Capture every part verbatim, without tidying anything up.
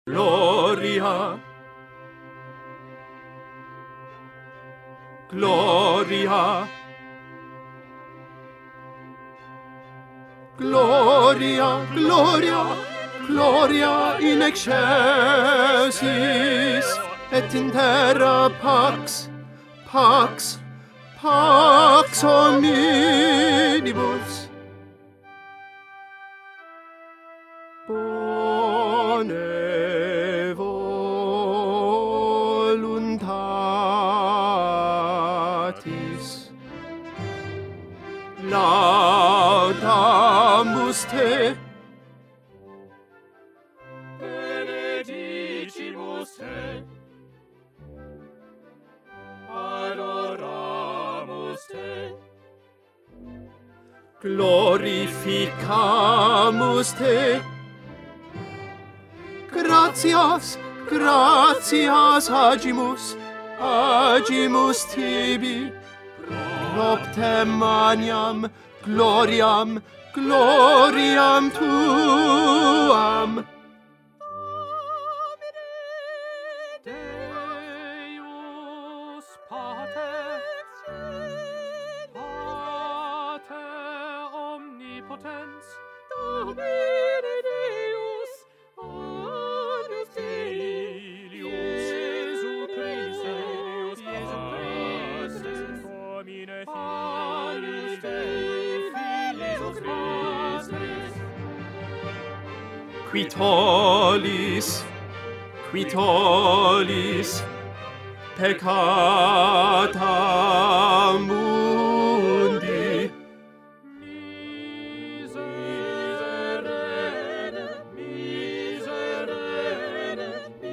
Gloria, Gloria, Gloria, Gloria, Gloria in excelsis et in terra pax, pax, pax omnibus. Bone voluntatis laudamus te, benedicimus te, adoramus te, glorificamus te. Gratias, gratias agimus, agimus tibi, propter maniam, gloriam, gloriam tuam. Deus Pater, Pater omnipotens, Domine Deus, Agnus Dei, Jesu Christe, Jesu Christe, Domine Agnus Dei, Jesu Christe. Qui tollis, qui tollis peccata mundi, miserere, miserere,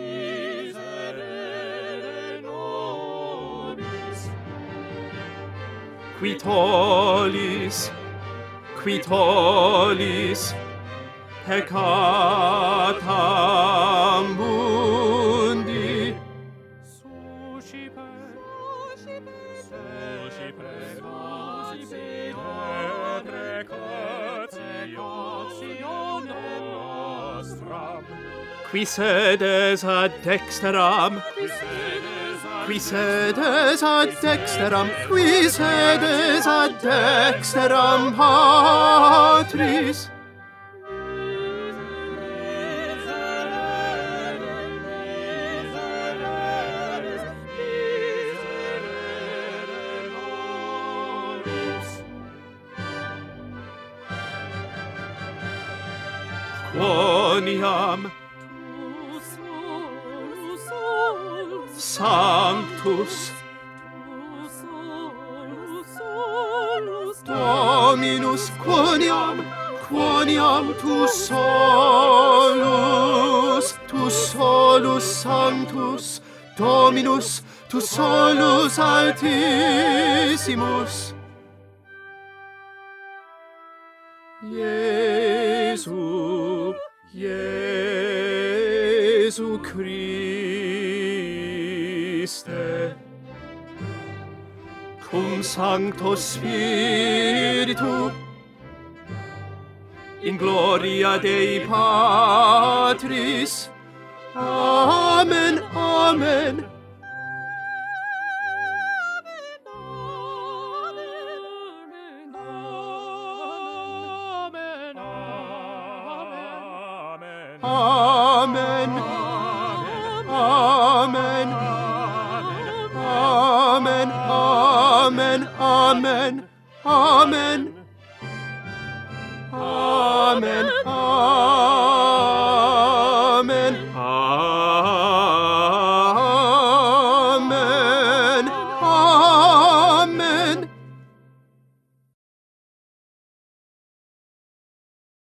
miserere nobis. Qui tollis, qui tollis peccata mundi, suscipe, suscipe, deprecationem nostram. Qui sedes ad dexteram, qui sedes ad dexteram, qui sedes ad dexteram Patris. Quoniam Sanctus Dominus, quoniam, quoniam tu solus, tu solus sanctus, Dominus, tu solus altissimus. Jesu, Jesu Christe, cum Sancto Spiritu, in gloria Dei Patris. Amen, amen. Amen.